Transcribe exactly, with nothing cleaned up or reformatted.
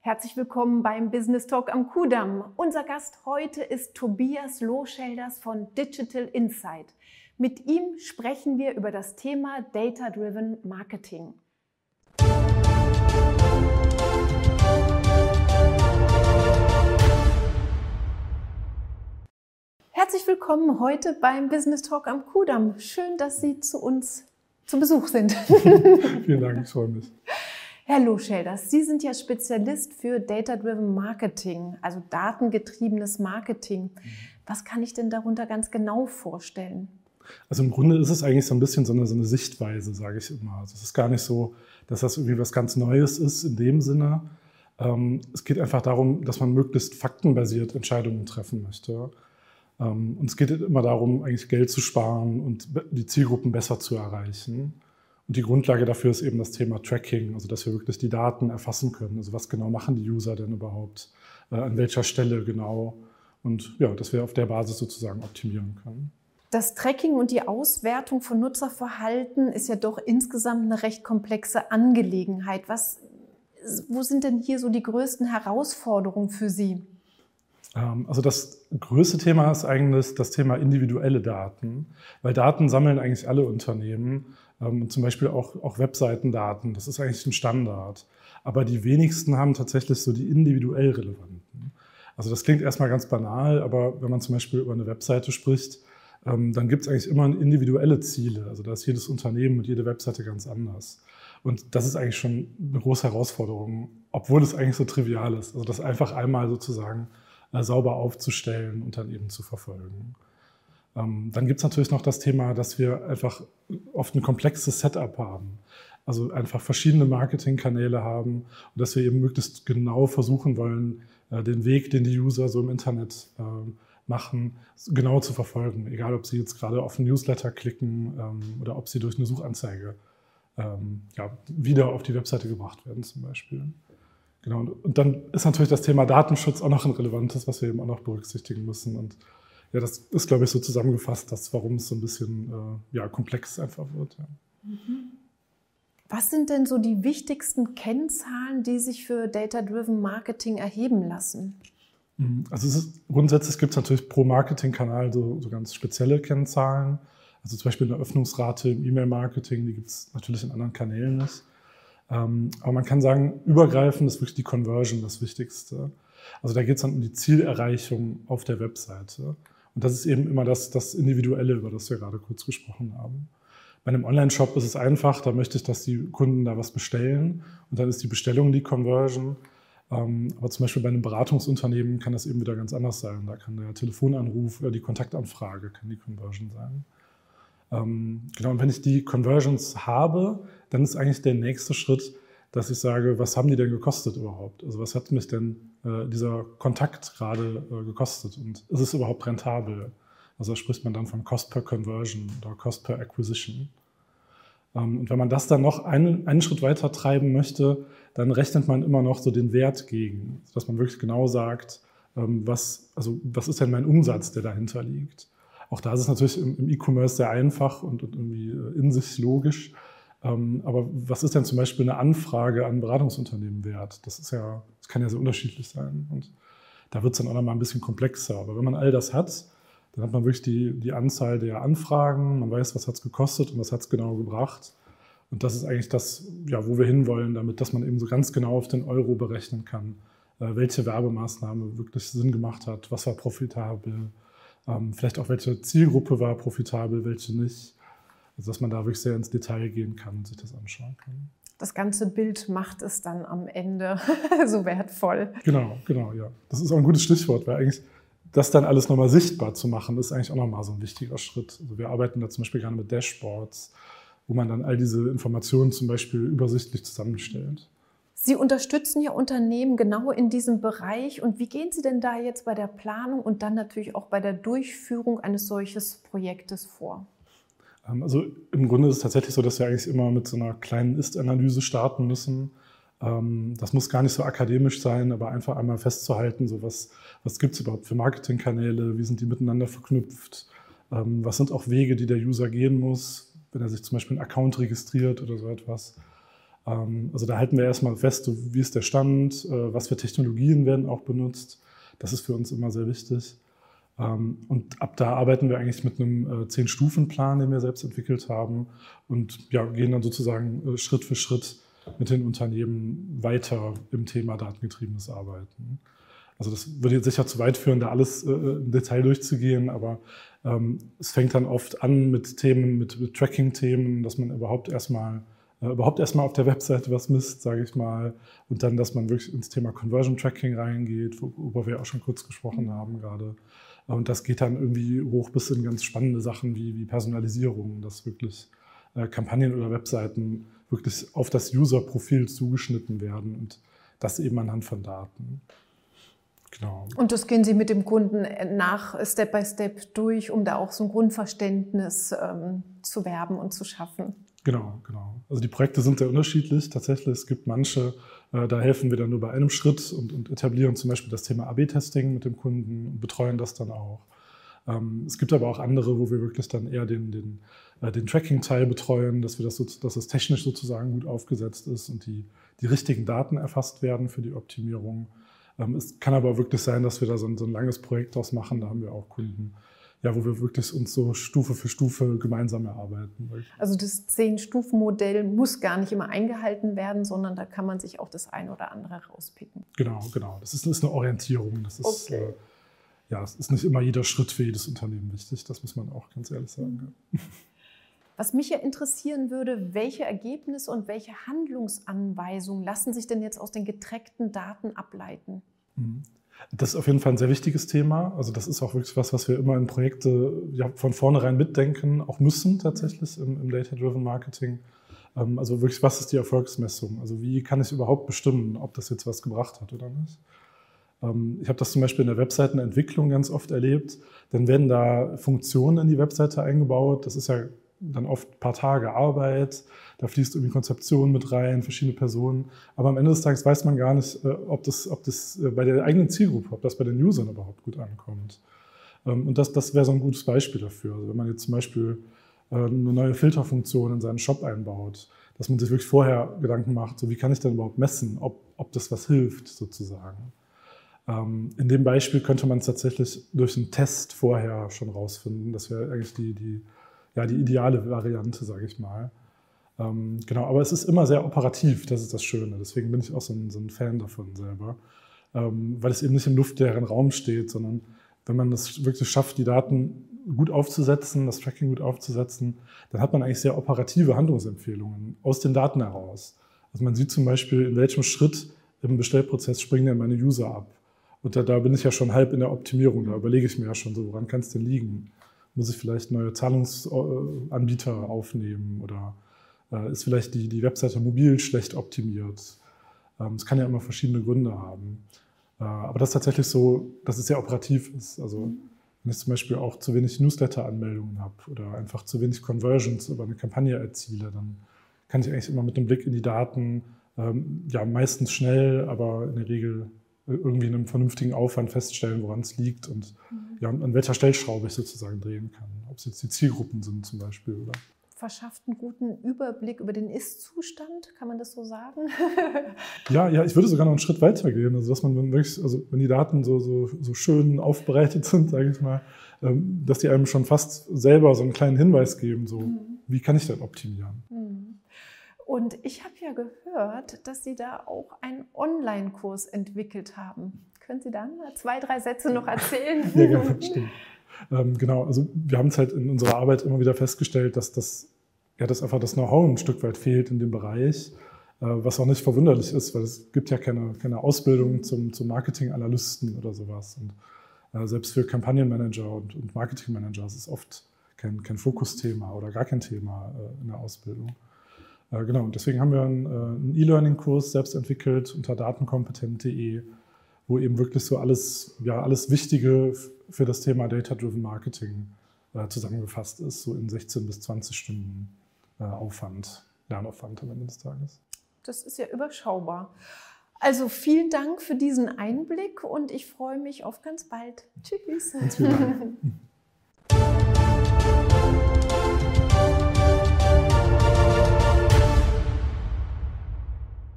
Herzlich willkommen beim Business Talk am Kudamm. Unser Gast heute ist Tobias Loschelders von Digital Insight. Mit ihm sprechen wir über das Thema Data-Driven Marketing. Herzlich willkommen heute beim Business Talk am Kudamm. Schön, dass Sie zu uns zu Besuch sind. Vielen Dank, ich freue mich. Herr Loschelders, Sie sind ja Spezialist für Data-Driven Marketing, also datengetriebenes Marketing. Was kann ich denn darunter ganz genau vorstellen? Also im Grunde ist es eigentlich so ein bisschen so eine, so eine Sichtweise, sage ich immer. Also es ist gar nicht so, dass das irgendwie was ganz Neues ist in dem Sinne. Ähm, es geht einfach darum, dass man möglichst faktenbasiert Entscheidungen treffen möchte. Ähm, und es geht immer darum, eigentlich Geld zu sparen und die Zielgruppen besser zu erreichen. Und die Grundlage dafür ist eben das Thema Tracking, also dass wir wirklich die Daten erfassen können. Also was genau machen die User denn überhaupt, äh, an welcher Stelle genau und ja, dass wir auf der Basis sozusagen optimieren können. Das Tracking und die Auswertung von Nutzerverhalten ist ja doch insgesamt eine recht komplexe Angelegenheit. Was, wo sind denn hier so die größten Herausforderungen für Sie? Ähm, also das größte Thema ist eigentlich das Thema individuelle Daten, weil Daten sammeln eigentlich alle Unternehmen. Und zum Beispiel auch, auch Webseitendaten, das ist eigentlich ein Standard. Aber die wenigsten haben tatsächlich so die individuell relevanten. Also das klingt erstmal ganz banal, aber wenn man zum Beispiel über eine Webseite spricht, dann gibt es eigentlich immer individuelle Ziele. Also da ist jedes Unternehmen und jede Webseite ganz anders. Und das ist eigentlich schon eine große Herausforderung, obwohl es eigentlich so trivial ist. Also das einfach einmal sozusagen sauber aufzustellen und dann eben zu verfolgen. Dann gibt es natürlich noch das Thema, dass wir einfach oft ein komplexes Setup haben. Also einfach verschiedene Marketingkanäle haben und dass wir eben möglichst genau versuchen wollen, den Weg, den die User so im Internet machen, genau zu verfolgen. Egal, ob sie jetzt gerade auf einen Newsletter klicken oder ob sie durch eine Suchanzeige ja, wieder auf die Webseite gebracht werden zum Beispiel. Genau. Und dann ist natürlich das Thema Datenschutz auch noch ein relevantes, was wir eben auch noch berücksichtigen müssen. Und ja, das ist, glaube ich, so zusammengefasst, das, warum es so ein bisschen äh, ja, komplex einfach wird. Ja. Was sind denn so die wichtigsten Kennzahlen, die sich für Data-Driven Marketing erheben lassen? Also es ist, grundsätzlich gibt es natürlich pro Marketingkanal so, so ganz spezielle Kennzahlen. Also zum Beispiel eine Öffnungsrate im E-Mail-Marketing, die gibt es natürlich in anderen Kanälen nicht. Ähm, aber man kann sagen, übergreifend ist wirklich die Conversion das Wichtigste. Also da geht es dann um die Zielerreichung auf der Webseite. Und das ist eben immer das, das Individuelle, über das wir gerade kurz gesprochen haben. Bei einem Online-Shop ist es einfach, da möchte ich, dass die Kunden da was bestellen und dann ist die Bestellung die Conversion. Aber zum Beispiel bei einem Beratungsunternehmen kann das eben wieder ganz anders sein. Da kann der Telefonanruf oder die Kontaktanfrage kann die Conversion sein. Genau, und wenn ich die Conversions habe, dann ist eigentlich der nächste Schritt, dass ich sage, was haben die denn gekostet überhaupt? Also was hat mich denn äh, dieser Kontakt gerade äh, gekostet und ist es überhaupt rentabel? Also da spricht man dann von Cost per Conversion oder Cost per Acquisition. Ähm, und wenn man das dann noch einen, einen Schritt weiter treiben möchte, dann rechnet man immer noch so den Wert gegen, dass man wirklich genau sagt, ähm, was, also was ist denn mein Umsatz, der dahinter liegt? Auch da ist es natürlich im, im E-Commerce sehr einfach und, und irgendwie in sich logisch. Aber was ist denn zum Beispiel eine Anfrage an ein Beratungsunternehmen wert? Das ist ja, das kann ja sehr unterschiedlich sein. Und da wird es dann auch noch mal ein bisschen komplexer. Aber wenn man all das hat, dann hat man wirklich die, die Anzahl der Anfragen, man weiß, was hat es gekostet und was hat es genau gebracht. Und das ist eigentlich das, ja, wo wir hinwollen, damit, dass man eben so ganz genau auf den Euro berechnen kann, welche Werbemaßnahme wirklich Sinn gemacht hat, was war profitabel, vielleicht auch welche Zielgruppe war profitabel, welche nicht. Also dass man da wirklich sehr ins Detail gehen kann und sich das anschauen kann. Das ganze Bild macht es dann am Ende so wertvoll. Genau, genau, ja. Das ist auch ein gutes Stichwort, weil eigentlich das dann alles nochmal sichtbar zu machen, ist eigentlich auch nochmal so ein wichtiger Schritt. Also wir arbeiten da zum Beispiel gerne mit Dashboards, wo man dann all diese Informationen zum Beispiel übersichtlich zusammenstellt. Sie unterstützen ja Unternehmen genau in diesem Bereich. Und wie gehen Sie denn da jetzt bei der Planung und dann natürlich auch bei der Durchführung eines solchen Projektes vor? Also im Grunde ist es tatsächlich so, dass wir eigentlich immer mit so einer kleinen Ist-Analyse starten müssen. Das muss gar nicht so akademisch sein, aber einfach einmal festzuhalten, so was, was gibt es überhaupt für Marketingkanäle, wie sind die miteinander verknüpft, was sind auch Wege, die der User gehen muss, wenn er sich zum Beispiel einen Account registriert oder so etwas. Also da halten wir erstmal fest, so wie ist der Stand, was für Technologien werden auch benutzt. Das ist für uns immer sehr wichtig. Und ab da arbeiten wir eigentlich mit einem Zehn-Stufen-Plan, den wir selbst entwickelt haben und ja, gehen dann sozusagen Schritt für Schritt mit den Unternehmen weiter im Thema datengetriebenes Arbeiten. Also das würde jetzt sicher zu weit führen, da alles im Detail durchzugehen, aber es fängt dann oft an mit Themen, mit, mit Tracking-Themen, dass man überhaupt erstmal überhaupt erstmal auf der Webseite was misst, sage ich mal, und dann, dass man wirklich ins Thema Conversion Tracking reingeht, worüber wir auch schon kurz gesprochen haben gerade. Und das geht dann irgendwie hoch bis in ganz spannende Sachen wie, wie Personalisierung, dass wirklich äh, Kampagnen oder Webseiten wirklich auf das User-Profil zugeschnitten werden und das eben anhand von Daten. Genau. Und das gehen Sie mit dem Kunden nach Step by Step durch, um da auch so ein Grundverständnis ähm, zu werben und zu schaffen. Genau, genau. Also die Projekte sind sehr unterschiedlich. Tatsächlich, es gibt manche, äh, da helfen wir dann nur bei einem Schritt und, und etablieren zum Beispiel das Thema A B Testing mit dem Kunden und betreuen das dann auch. Ähm, es gibt aber auch andere, wo wir wirklich dann eher den, den, äh, den Tracking-Teil betreuen, dass wir das so, dass es technisch sozusagen gut aufgesetzt ist und die, die richtigen Daten erfasst werden für die Optimierung. Ähm, es kann aber wirklich sein, dass wir da so ein, so ein langes Projekt draus machen. Da haben wir auch Kunden, ja, wo wir wirklich uns so Stufe für Stufe gemeinsam erarbeiten. Also das Zehn-Stufen-Modell muss gar nicht immer eingehalten werden, sondern da kann man sich auch das eine oder andere rauspicken. Genau, genau. Das ist, ist eine Orientierung. Das ist, okay. äh, ja, es ist nicht immer jeder Schritt für jedes Unternehmen wichtig. Das muss man auch ganz ehrlich sagen. Mhm. Was mich ja interessieren würde, welche Ergebnisse und welche Handlungsanweisungen lassen sich denn jetzt aus den getrackten Daten ableiten? Mhm. Das ist auf jeden Fall ein sehr wichtiges Thema. Also das ist auch wirklich was, was wir immer in Projekte ja, von vornherein mitdenken, auch müssen tatsächlich im, im Data-Driven Marketing. Ähm, also wirklich, was ist die Erfolgsmessung? Also wie kann ich überhaupt bestimmen, ob das jetzt was gebracht hat oder nicht? Ähm, ich habe das zum Beispiel in der Webseitenentwicklung ganz oft erlebt. Dann werden da Funktionen in die Webseite eingebaut. Das ist ja dann oft ein paar Tage Arbeit, da fließt irgendwie Konzeption mit rein, verschiedene Personen. Aber am Ende des Tages weiß man gar nicht, ob das, ob das bei der eigenen Zielgruppe, ob das bei den Usern überhaupt gut ankommt. Und das, das wäre so ein gutes Beispiel dafür. Also wenn man jetzt zum Beispiel eine neue Filterfunktion in seinen Shop einbaut, dass man sich wirklich vorher Gedanken macht, so wie kann ich denn überhaupt messen, ob, ob das was hilft sozusagen. In dem Beispiel könnte man es tatsächlich durch einen Test vorher schon rausfinden. Das wäre eigentlich die, die Ja, die ideale Variante, sage ich mal. Ähm, genau, aber es ist immer sehr operativ, das ist das Schöne. Deswegen bin ich auch so ein, so ein Fan davon selber. Ähm, weil es eben nicht im luftleeren Raum steht, sondern wenn man es wirklich schafft, die Daten gut aufzusetzen, das Tracking gut aufzusetzen, dann hat man eigentlich sehr operative Handlungsempfehlungen aus den Daten heraus. Also man sieht zum Beispiel, in welchem Schritt im Bestellprozess springen denn meine User ab. Und da, da bin ich ja schon halb in der Optimierung, da überlege ich mir ja schon so, woran kann es denn liegen? Muss ich vielleicht neue Zahlungsanbieter aufnehmen oder äh, ist vielleicht die, die Webseite mobil schlecht optimiert? Ähm, es kann ja immer verschiedene Gründe haben. Äh, aber das ist tatsächlich so, dass es sehr operativ ist. Also wenn ich zum Beispiel auch zu wenig Newsletter-Anmeldungen habe oder einfach zu wenig Conversions über eine Kampagne erziele, dann kann ich eigentlich immer mit einem Blick in die Daten, ähm, ja meistens schnell, aber in der Regel irgendwie in einem vernünftigen Aufwand feststellen, woran es liegt und mhm. ja, an welcher Stellschraube ich sozusagen drehen kann. Ob es jetzt die Zielgruppen sind zum Beispiel. Oder. Verschafft einen guten Überblick über den Ist-Zustand, kann man das so sagen? ja, ja, ich würde sogar noch einen Schritt weiter gehen. Also, dass man wirklich, also wenn die Daten so, so, so schön aufbereitet sind, sage ich mal, ähm, dass die einem schon fast selber so einen kleinen Hinweis geben, so, mhm. wie kann ich denn optimieren? Mhm. Und ich habe ja gehört, dass Sie da auch einen Online-Kurs entwickelt haben. Können Sie da mal zwei, drei Sätze noch erzählen? Ja, gerne, stimmt. Ähm, genau, also wir haben es halt in unserer Arbeit immer wieder festgestellt, dass, das, ja, dass einfach das Know-how ein Stück weit fehlt in dem Bereich, äh, was auch nicht verwunderlich ist, weil es gibt ja keine, keine Ausbildung zum, zum Marketing-Analysten oder sowas. Und äh, selbst für Kampagnenmanager und, und Marketingmanager ist es oft kein, kein Fokusthema oder gar kein Thema äh, in der Ausbildung. Genau, und deswegen haben wir einen E-Learning-Kurs selbst entwickelt unter datenkompetent punkt de, wo eben wirklich so alles, ja, alles Wichtige für das Thema Data-Driven Marketing zusammengefasst ist, so in sechzehn bis zwanzig Stunden Aufwand, Lernaufwand am Ende des Tages. Das ist ja überschaubar. Also vielen Dank für diesen Einblick und ich freue mich auf ganz bald. Tschüss. Ganz vielen Dank.